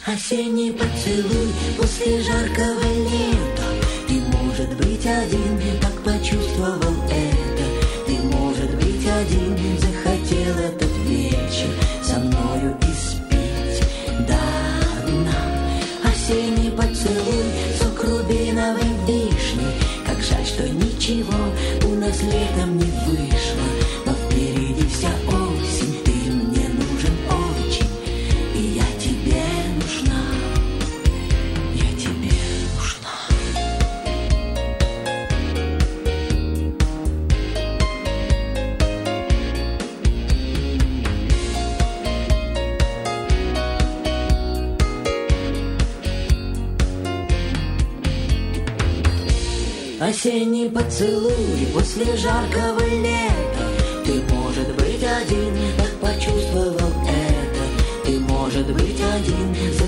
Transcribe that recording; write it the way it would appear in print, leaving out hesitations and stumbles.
Осенний поцелуй после жаркого лета. Ты, может быть, один так почувствовал это. Ты, может быть, один захотел этот вечер со мною испить до дна. Осенний поцелуй, сок рубиновой вишни. Как жаль, что ничего у нас летом не вышло. Но впереди вся осень, ты мне нужен очень, и я тебе нужна, я тебе нужна. Осенний поцелуй после жаркого лета. Ты, может быть, один так почувствовал это. Ты, может быть, один